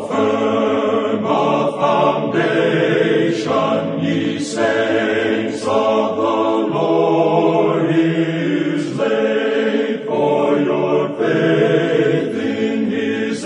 firm a foundation, ye saints of the Lord, is laid, for your faith in his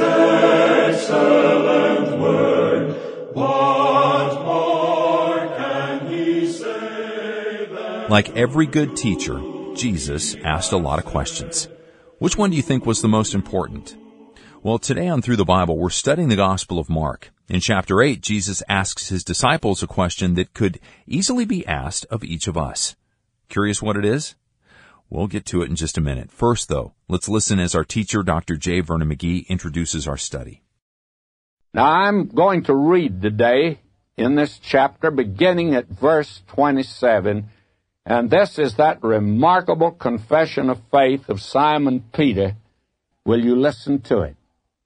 excellent word. What more can he say than... Like every good teacher, Jesus asked a lot of questions. Which one do you think was the most important? Well, today on Through the Bible, we're studying the Gospel of Mark. In chapter 8, Jesus asks his disciples a question that could easily be asked of each of us. Curious what it is? We'll get to it in just a minute. First, though, let's listen as our teacher, Dr. J. Vernon McGee, introduces our study. Now, I'm going to read today in this chapter, beginning at verse 27, and this is that remarkable confession of faith of Simon Peter. Will you listen to it?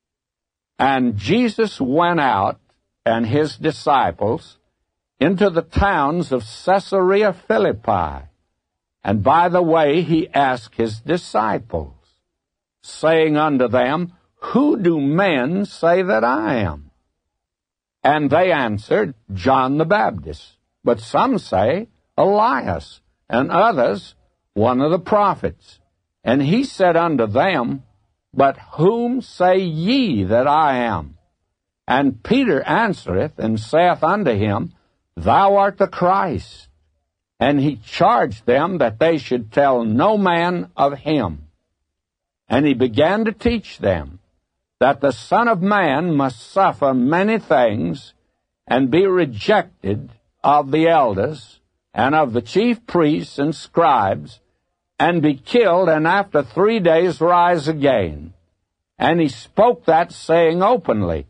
And Jesus went out, and his disciples, into the towns of Caesarea Philippi. And by the way he asked his disciples, saying unto them, Who do men say that I am? And they answered, John the Baptist. But some say, Elias, and others, one of the prophets. And he said unto them, But whom say ye that I am? And Peter answereth and saith unto him, Thou art the Christ. And he charged them that they should tell no man of him. And he began to teach them that the Son of Man must suffer many things, and be rejected of the elders, and of the chief priests and scribes, and be killed, and after 3 days rise again. And he spoke that saying openly.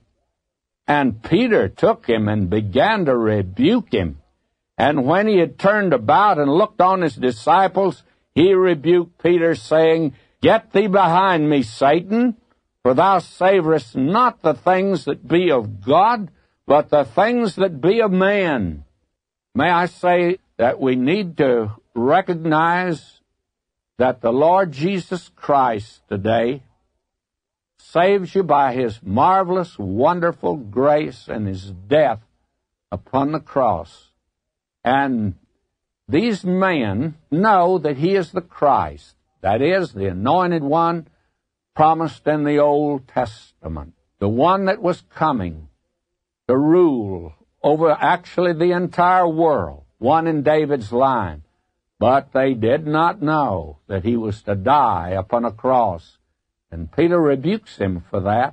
And Peter took him and began to rebuke him. And when he had turned about and looked on his disciples, he rebuked Peter, saying, Get thee behind me, Satan, for thou savorest not the things that be of God, but the things that be of man. May I say that we need to recognize that the Lord Jesus Christ today saves you by his marvelous, wonderful grace and his death upon the cross. And these men know that he is the Christ, that is, the anointed one promised in the Old Testament, the one that was coming to rule over actually the entire world, one in David's line. But they did not know that he was to die upon a cross. And Peter rebukes him for that.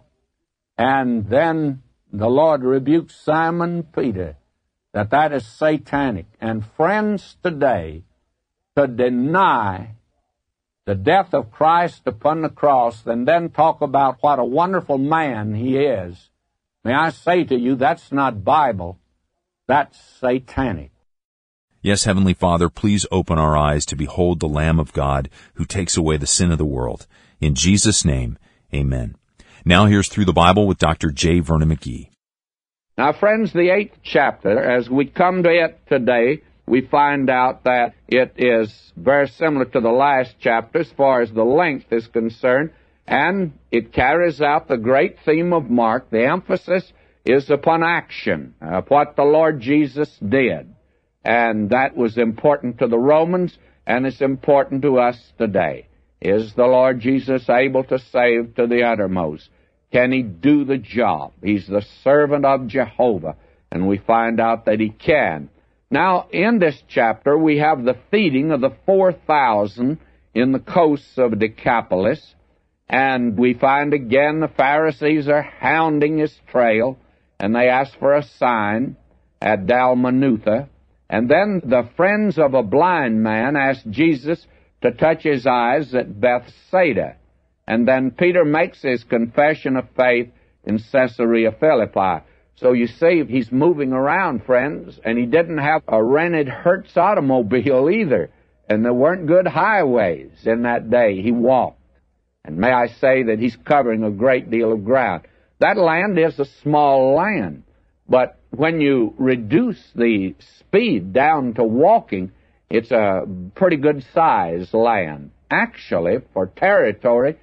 And then the Lord rebukes Simon Peter, that is satanic. And friends, today, to deny the death of Christ upon the cross and then talk about what a wonderful man he is, may I say to you, that's not Bible, that's satanic. Yes, Heavenly Father, please open our eyes to behold the Lamb of God who takes away the sin of the world. In Jesus' name, amen. Now here's Through the Bible with Dr. J. Vernon McGee. Now, friends, the 8th chapter, as we come to it today, we find out that it is very similar to the last chapter as far as the length is concerned, and it carries out the great theme of Mark. The emphasis is upon action, what the Lord Jesus did. And that was important to the Romans, and it's important to us today. Is the Lord Jesus able to save to the uttermost? Can he do the job? He's the servant of Jehovah, and we find out that he can. Now, in this chapter, we have the feeding of the 4,000 in the coasts of Decapolis, and we find again the Pharisees are hounding his trail, and they ask for a sign at Dalmanutha. And then the friends of a blind man asked Jesus to touch his eyes at Bethsaida. And then Peter makes his confession of faith in Caesarea Philippi. So you see, he's moving around, friends, and he didn't have a rented Hertz automobile either. And there weren't good highways in that day. He walked. And may I say that he's covering a great deal of ground. That land is a small land, but when you reduce the speed down to walking, it's a pretty good size land. Actually, for territory,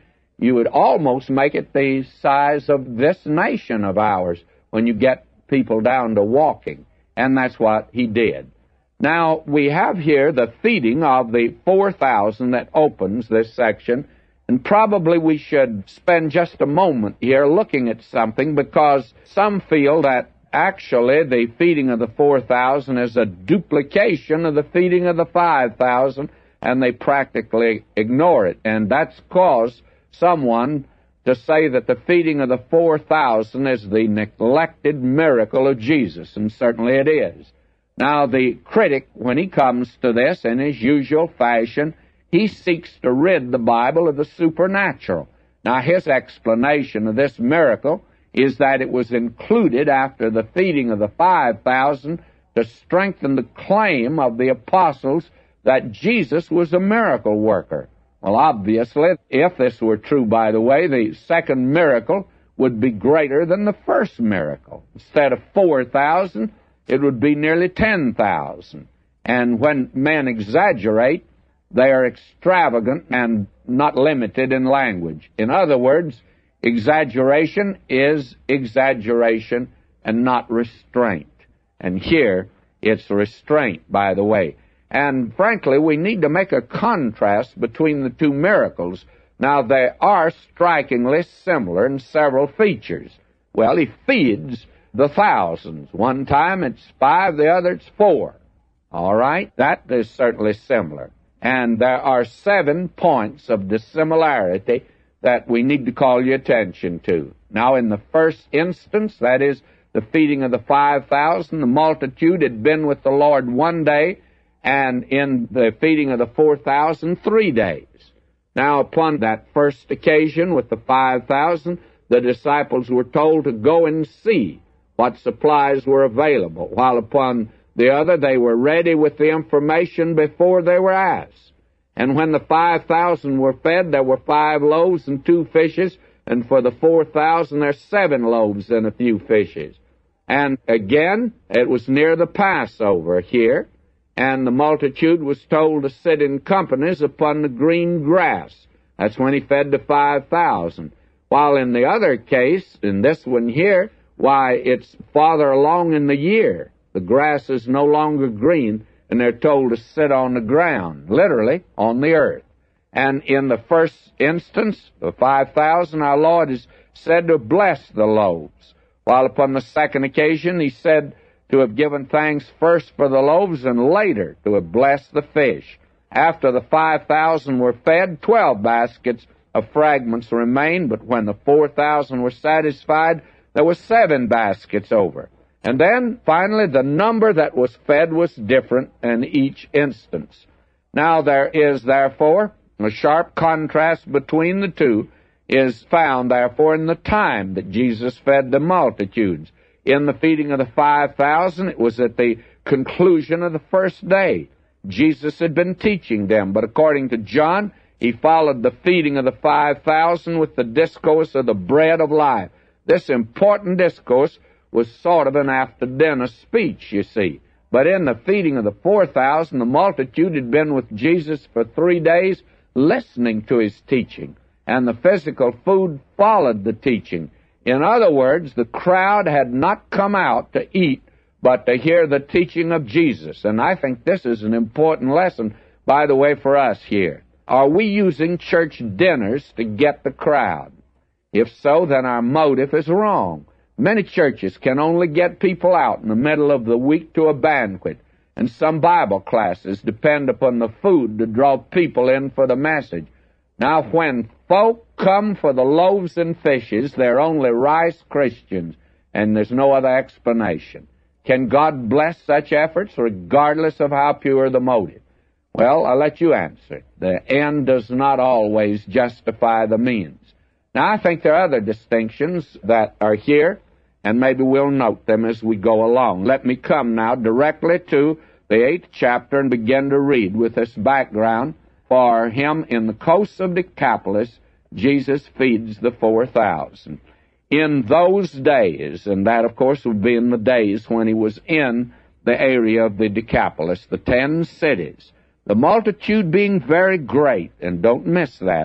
you would almost make it the size of this nation of ours when you get people down to walking. And that's what he did. Now, we have here the feeding of the 4,000 that opens this section, and probably we should spend just a moment here looking at something, because some feel that actually the feeding of the 4,000 is a duplication of the feeding of the 5,000, and they practically ignore it. And that's caused someone to say that the feeding of the 4,000 is the neglected miracle of Jesus, and certainly it is. Now, the critic, when he comes to this in his usual fashion, he seeks to rid the Bible of the supernatural. Now, his explanation of this miracle is that it was included after the feeding of the 5,000 to strengthen the claim of the apostles that Jesus was a miracle worker. Well, obviously, if this were true, by the way, the second miracle would be greater than the first miracle. Instead of 4,000, it would be nearly 10,000. And when men exaggerate, they are extravagant and not limited in language. In other words, exaggeration is exaggeration and not restraint. And here, it's restraint, by the way. And frankly, we need to make a contrast between the two miracles. Now, they are strikingly similar in several features. Well, he feeds the thousands. One time it's 5, the other it's 4. All right? That is certainly similar. And there are 7 points of dissimilarity that we need to call your attention to. Now, in the first instance, that is the feeding of the 5,000, the multitude had been with the Lord 1 day, and in the feeding of the 4,000, 3 days. Now, upon that first occasion with the 5,000, the disciples were told to go and see what supplies were available, while upon the other they were ready with the information before they were asked. And when the 5,000 were fed, there were 5 loaves and 2 fishes, and for the 4,000 there's 7 loaves and a few fishes. And again, it was near the Passover here, and the multitude was told to sit in companies upon the green grass. That's when he fed the 5,000. While in the other case, in this one here, why, it's farther along in the year. The grass is no longer green, and they're told to sit on the ground, literally on the earth. And in the first instance, the 5,000, our Lord is said to bless the loaves, while upon the second occasion he said to have given thanks first for the loaves and later to have blessed the fish. After the 5,000 were fed, 12 baskets of fragments remained, but when the 4,000 were satisfied, there were 7 baskets over. And then, finally, the number that was fed was different in each instance. Now, there is, therefore, a sharp contrast between the two is found, therefore, in the time that Jesus fed the multitudes. In the feeding of the 5,000, it was at the conclusion of the first day. Jesus had been teaching them, but according to John, he followed the feeding of the 5,000 with the discourse of the bread of life. This important discourse was sort of an after-dinner speech, you see. But in the feeding of the 4,000, the multitude had been with Jesus for 3 days listening to his teaching, and the physical food followed the teaching. In other words, the crowd had not come out to eat, but to hear the teaching of Jesus. And I think this is an important lesson, by the way, for us here. Are we using church dinners to get the crowd? If so, then our motive is wrong. Many churches can only get people out in the middle of the week to a banquet, and some Bible classes depend upon the food to draw people in for the message. Now, when folk come for the loaves and fishes, they're only rice Christians, and there's no other explanation. Can God bless such efforts regardless of how pure the motive? Well, I'll let you answer. The end does not always justify the means. Now, I think there are other distinctions that are here, and maybe we'll note them as we go along. Let me come now directly to the 8th chapter and begin to read with this background. For him, in the coasts of Decapolis, Jesus feeds the 4,000. In those days, and that, of course, would be in the days when he was in the area of the Decapolis, the 10 cities, the multitude being very great, and don't miss that,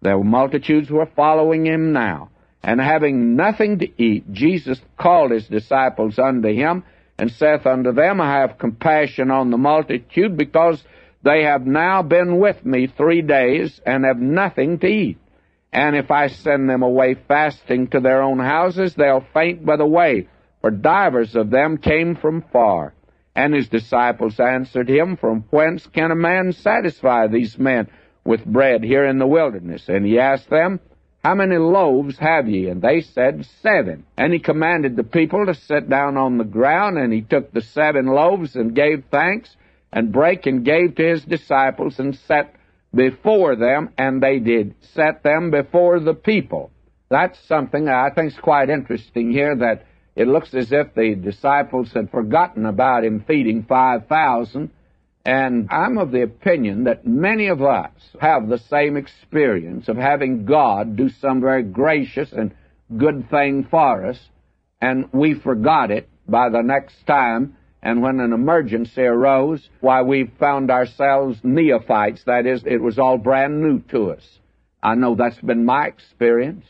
The multitudes were following him now. And having nothing to eat, Jesus called his disciples unto him, and saith unto them, I have compassion on the multitude, because they have now been with me 3 days, and have nothing to eat. And if I send them away fasting to their own houses, they'll faint by the way, for divers of them came from far. And his disciples answered him, From whence can a man satisfy these men with bread here in the wilderness? And he asked them, How many loaves have ye? And they said, 7. And he commanded the people to sit down on the ground, and he took the 7 loaves, and gave thanks, and brake, and gave to his disciples, and set before them, and they did set them before the people. That's something I think is quite interesting here, that it looks as if the disciples had forgotten about him feeding 5,000, and I'm of the opinion that many of us have the same experience of having God do some very gracious and good thing for us, and we forgot it by the next time, and when an emergency arose, why, we found ourselves neophytes. That is, it was all brand new to us. I know that's been my experience.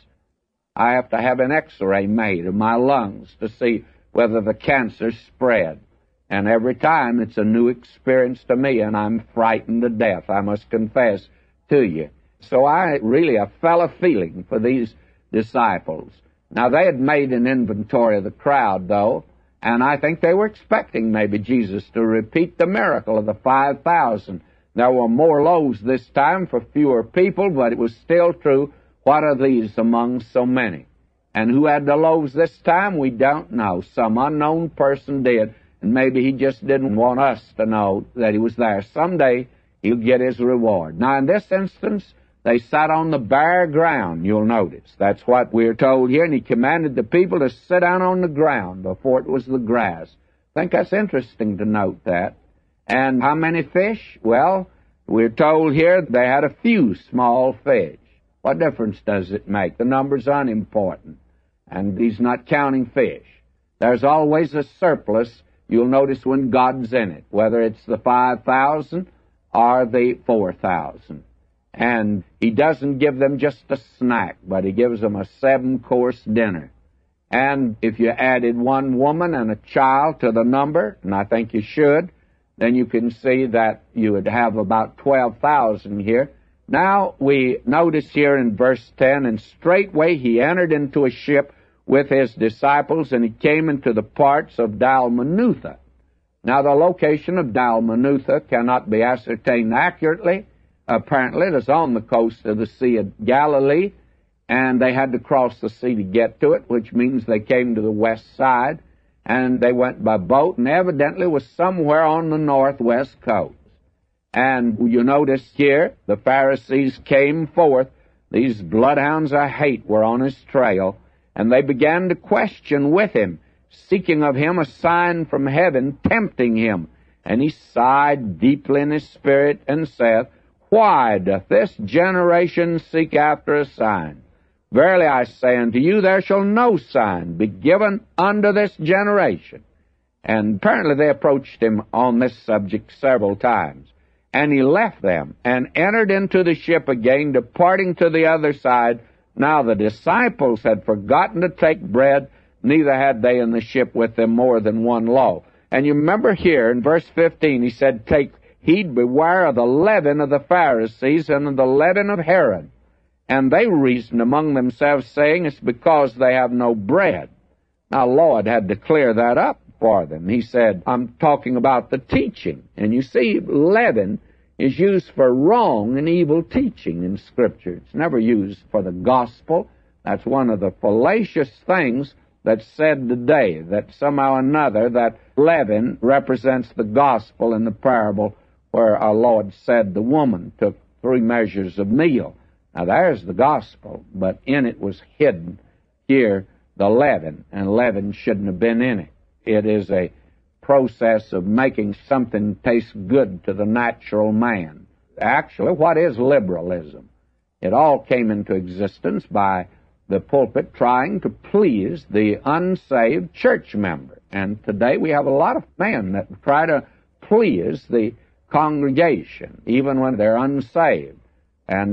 I have to have an x-ray made of my lungs to see whether the cancer's spread. And every time it's a new experience to me, and I'm frightened to death, I must confess to you. So I felt a feeling for these disciples. Now, they had made an inventory of the crowd, though, and I think they were expecting maybe Jesus to repeat the miracle of the 5,000. There were more loaves this time for fewer people, but it was still true. What are these among so many? And who had the loaves this time? We don't know. Some unknown person did, and maybe he just didn't want us to know that he was there. Someday he'll get his reward. Now, in this instance, they sat on the bare ground, you'll notice. That's what we're told here, and he commanded the people to sit down on the ground before it was the grass. I think that's interesting to note that. And how many fish? Well, we're told here they had a few small fish. What difference does it make? The number's unimportant, and he's not counting fish. There's always a surplus, you'll notice, when God's in it, whether it's the 5,000 or the 4,000. And he doesn't give them just a snack, but he gives them a 7-course dinner. And if you added one woman and a child to the number, and I think you should, then you can see that you would have about 12,000 here. Now we notice here in verse 10, And straightway he entered into a ship with his disciples, and he came into the parts of Dalmanutha. Now the location of Dalmanutha cannot be ascertained accurately. Apparently it is on the coast of the Sea of Galilee, and they had to cross the sea to get to it, which means they came to the west side, and they went by boat, and evidently was somewhere on the northwest coast. And you notice here, the Pharisees came forth. These bloodhounds of hate were on his trail, and they began to question with him, seeking of him a sign from heaven, tempting him. And he sighed deeply in his spirit, and saith, Why doth this generation seek after a sign? Verily I say unto you, there shall no sign be given unto this generation. And apparently they approached him on this subject several times. And he left them, and entered into the ship again, departing to the other side. Now the disciples had forgotten to take bread, neither had they in the ship with them more than one loaf. And you remember here in verse 15, he said, Take heed, beware of the leaven of the Pharisees and of the leaven of Herod. And they reasoned among themselves, saying, It's because they have no bread. Now, Lord had to clear that up for them. He said, I'm talking about the teaching. And you see, leaven is used for wrong and evil teaching in Scripture. It's never used for the gospel. That's one of the fallacious things that's said today, that somehow or another that leaven represents the gospel in the parable where our Lord said the woman took 3 measures of meal. Now, there's the gospel, but in it was hidden here the leaven, and leaven shouldn't have been in it. It is a process of making something taste good to the natural man. Actually, what is liberalism? It all came into existence by the pulpit trying to please the unsaved church member. And today we have a lot of men that try to please the congregation, even when they're unsaved. And that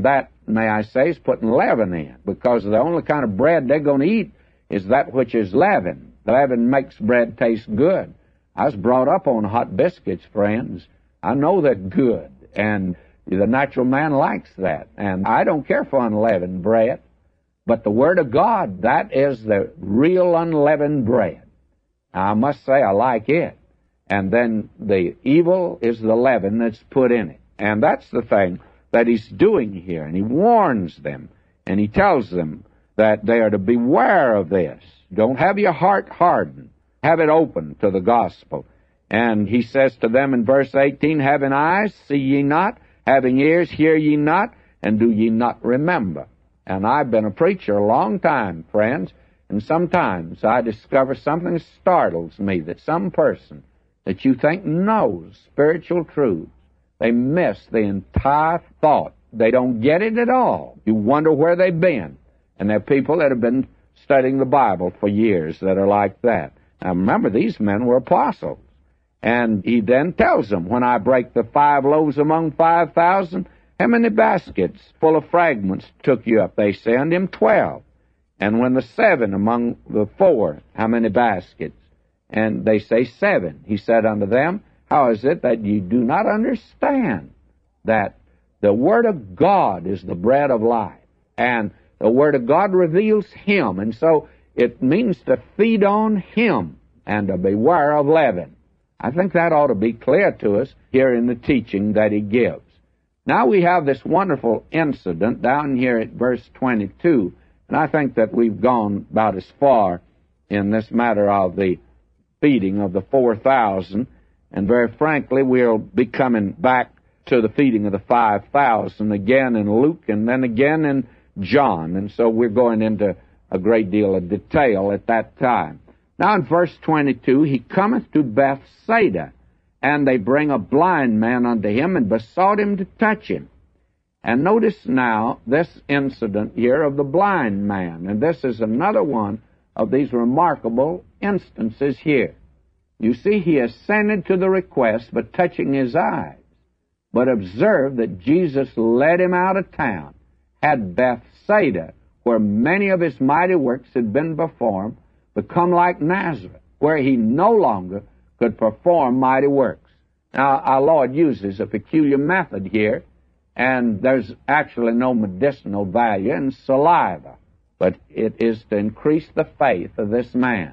may I say, is putting leaven in, because the only kind of bread they're going to eat is that which is leaven. Leaven makes bread taste good. I was brought up on hot biscuits, friends. I know they're good, and the natural man likes that. And I don't care for unleavened bread, but the Word of God, that is the real unleavened bread. Now, I must say I like it. And then the evil is the leaven that's put in it. And that's the thing that he's doing here. And he warns them, and he tells them that they are to beware of this. Don't have your heart hardened. Have it open to the gospel. And he says to them in verse 18, having eyes, see ye not, having ears, hear ye not, and do ye not remember. And I've been a preacher a long time, friends, and sometimes I discover something that startles me, that some person that you think knows spiritual truth, they miss the entire thought. They don't get it at all. You wonder where they've been. And there are people that have been studying the Bible for years that are like that. Now remember, these men were apostles. And he then tells them, when I break the 5 loaves among 5,000, how many baskets full of fragments took you up? They say unto him 12. And when the 7 among the 4, how many baskets? And they say 7. He said unto them, how is it that you do not understand that the Word of God is the bread of life, and the Word of God reveals Him, and so it means to feed on Him and to beware of leaven. I think that ought to be clear to us here in the teaching that he gives. Now we have this wonderful incident down here at verse 22, and I think that we've gone about as far in this matter of the feeding of the 4,000, and very frankly, we'll be coming back to the feeding of the 5,000 again in Luke and then again in John, and so we're going into a great deal of detail at that time. Now in verse 22, he cometh to Bethsaida, and they bring a blind man unto him and besought him to touch him. And notice now this incident here of the blind man, and this is another one of these remarkable instances here. You see, he assented to the request by touching his eyes. But observe that Jesus led him out of town, had Bethsaida, where many of his mighty works had been performed, become like Nazareth, where he no longer could perform mighty works. Now, our Lord uses a peculiar method here, and there's actually no medicinal value in saliva, but it is to increase the faith of this man.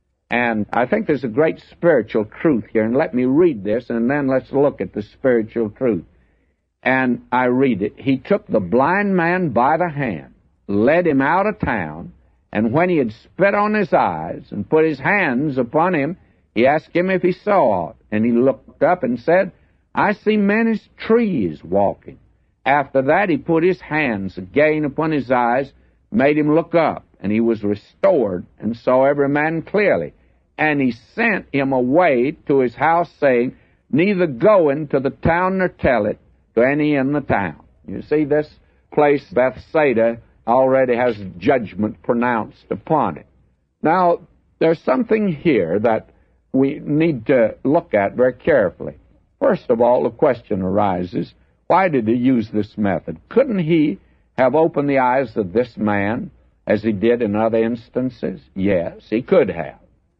And I think there's a great spiritual truth here, and let me read this, and then let's look at the spiritual truth. And I read it. He took the blind man by the hand, led him out of town, and when he had spit on his eyes and put his hands upon him, he asked him if he saw aught. And he looked up and said, I see men as trees walking. After that he put his hands again upon his eyes, made him look up, and he was restored, and saw every man clearly. And he sent him away to his house, saying, neither go into the town nor tell it to any in the town. You see, this place, Bethsaida, already has judgment pronounced upon it. Now, there's something here that we need to look at very carefully. First of all, the question arises, why did he use this method? Couldn't he have opened the eyes of this man as he did in other instances? Yes, he could have.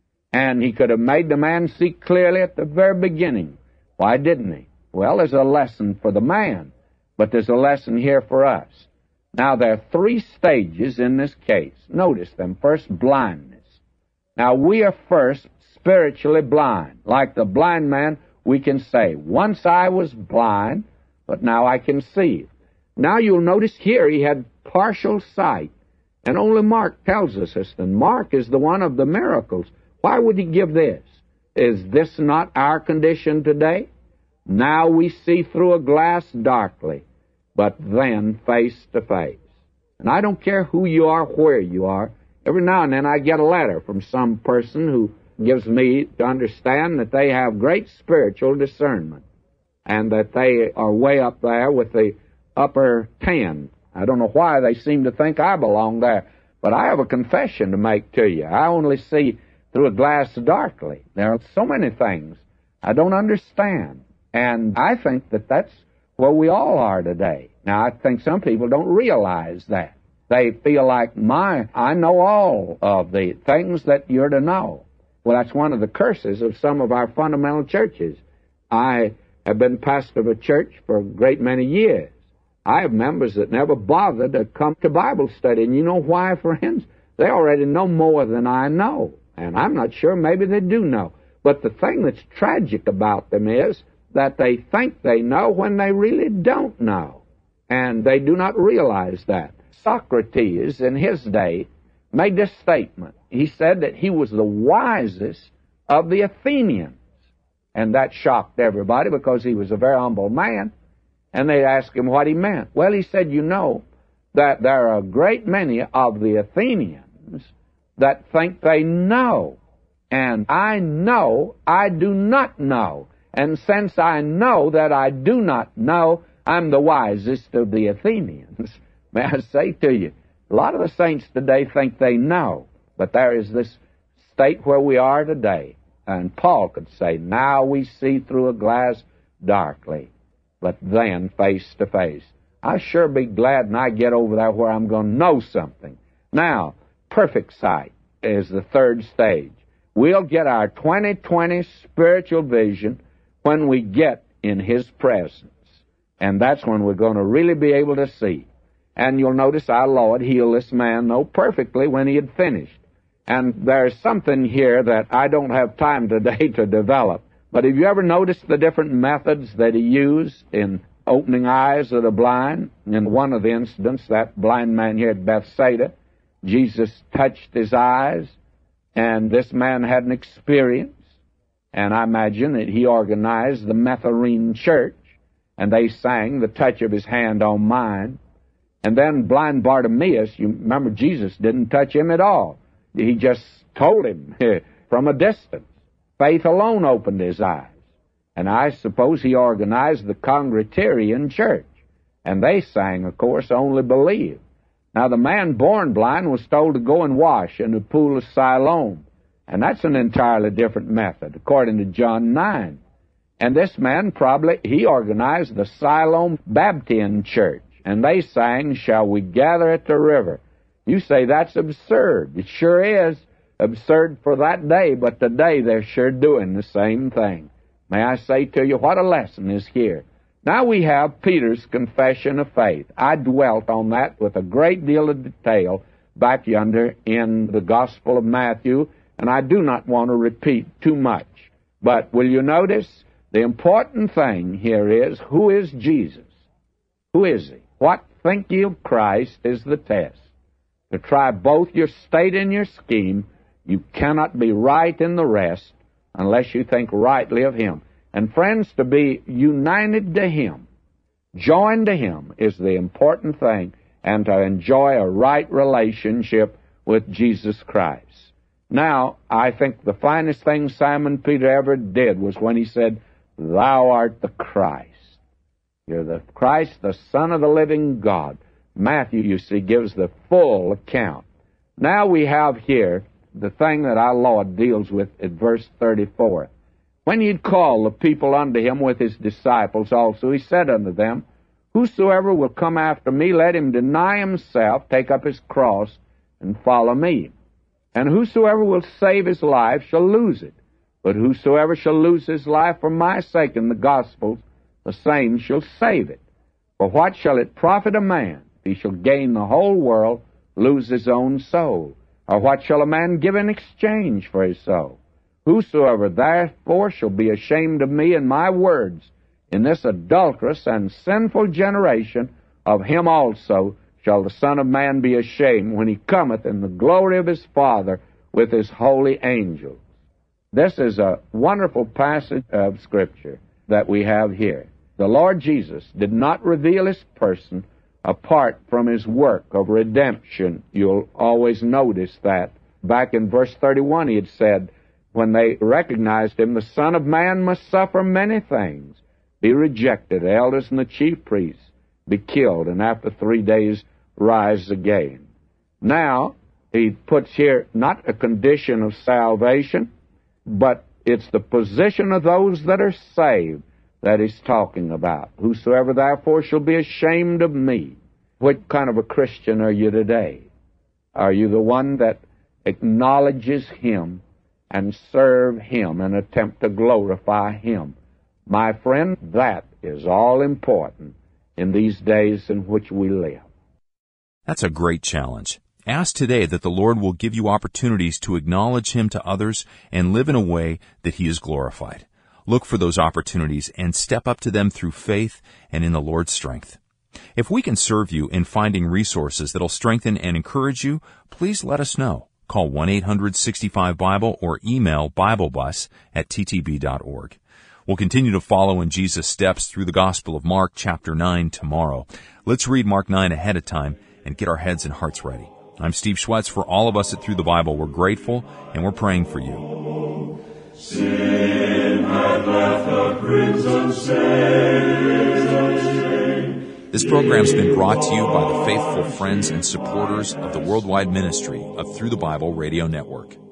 And he could have made the man see clearly at the very beginning. Why didn't he? Well, there's a lesson for the man, but there's a lesson here for us. Now, there are 3 stages in this case. Notice them. First, blindness. Now, we are first spiritually blind. Like the blind man, we can say, once I was blind, but now I can see. Now, you'll notice here he had partial sight. And only Mark tells us this. And Mark is the one of the miracles. Why would he give this? Is this not our condition today? Now we see through a glass darkly, but then face to face. And I don't care who you are, where you are. Every now and then I get a letter from some person who gives me to understand that they have great spiritual discernment and that they are way up there with the upper 10. I don't know why they seem to think I belong there, but I have a confession to make to you. I only see through a glass darkly. There are so many things I don't understand, and I think that that's where we all are today. Now, I think some people don't realize that. They feel like, I know all of the things that you're to know. Well, that's one of the curses of some of our fundamental churches. I have been pastor of a church for a great many years. I have members that never bother to come to Bible study. And you know why, friends? They already know more than I know. And I'm not sure, maybe they do know. But the thing that's tragic about them is that they think they know when they really don't know. And they do not realize that. Socrates, in his day, made this statement. He said that he was the wisest of the Athenians. And that shocked everybody because he was a very humble man. And they asked him what he meant. Well, he said, you know, that there are a great many of the Athenians that think they know. And I know I do not know. And since I know that I do not know, I'm the wisest of the Athenians. May I say to you, a lot of the saints today think they know. But there is this state where we are today. And Paul could say, now we see through a glass darkly, but then face to face. I'll sure be glad when I get over there where I'm going to know something. Now, perfect sight is the third stage. We'll get our 20/20 spiritual vision when we get in His presence. And that's when we're going to really be able to see. And you'll notice our Lord healed this man, though perfectly, when he had finished. And there's something here that I don't have time today to develop. But have you ever noticed the different methods that He used in opening eyes of the blind? In one of the incidents, that blind man here at Bethsaida, Jesus touched his eyes, and this man had an experience. And I imagine that he organized the Methodist church, and they sang the touch of His hand on mine. And then blind Bartimaeus, you remember Jesus didn't touch him at all. He just told him from a distance. Faith alone opened his eyes. And I suppose he organized the Congregatarian church. And they sang, of course, Only Believe. Now, the man born blind was told to go and wash in the pool of Siloam. And that's an entirely different method, according to John 9. And this man he organized the Siloam Baptist Church. And they sang, Shall We Gather at the River? You say that's absurd. It sure is absurd for that day, but today they're sure doing the same thing. May I say to you, what a lesson is here. Now we have Peter's confession of faith. I dwelt on that with a great deal of detail back yonder in the Gospel of Matthew, and I do not want to repeat too much. But will you notice, the important thing here is, who is Jesus? Who is He? What think ye of Christ is the test. To try both your state and your scheme, you cannot be right in the rest unless you think rightly of Him. And friends, to be united to Him, joined to Him, is the important thing, and to enjoy a right relationship with Jesus Christ. Now, I think the finest thing Simon Peter ever did was when he said, Thou art the Christ. You're the Christ, the Son of the living God. Matthew, you see, gives the full account. Now we have here the thing that our Lord deals with at verse 34. When He'd called the people unto Him with His disciples also, He said unto them, Whosoever will come after me, let him deny himself, take up his cross, and follow me. And whosoever will save his life shall lose it. But whosoever shall lose his life for my sake and the gospel's, the same shall save it. For what shall it profit a man if he shall gain the whole world, lose his own soul? Or what shall a man give in exchange for his soul? Whosoever therefore shall be ashamed of me and my words in this adulterous and sinful generation, of him also shall the Son of Man be ashamed when He cometh in the glory of His Father with His holy angels. This is a wonderful passage of Scripture that we have here. The Lord Jesus did not reveal His person apart from His work of redemption. You'll always notice that. Back in verse 31 He had said, when they recognized Him, the Son of Man must suffer many things, be rejected, the elders and the chief priests, be killed, and after 3 days rise again. Now, He puts here not a condition of salvation, but it's the position of those that are saved. that he's talking about. Whosoever therefore shall be ashamed of me. What kind of a Christian are you today? Are you the one that acknowledges him and serve him and attempt to glorify him? My friend, that is all important in these days in which we live. That's a great challenge. Ask today that the Lord will give you opportunities to acknowledge him to others and live in a way that he is glorified. Look for those opportunities and step up to them through faith and in the Lord's strength. If we can serve you in finding resources that'll strengthen and encourage you, please let us know. Call 1-800-65-BIBLE or email BibleBus@ttb.org. We'll continue to follow in Jesus' steps through the Gospel of Mark chapter 9 tomorrow. Let's read Mark 9 ahead of time and get our heads and hearts ready. I'm Steve Schwetz. For all of us at Through the Bible, we're grateful and we're praying for you. Sin had left a crimson stain. This program's been brought to you by the faithful friends and supporters of the worldwide ministry of Through the Bible Radio Network.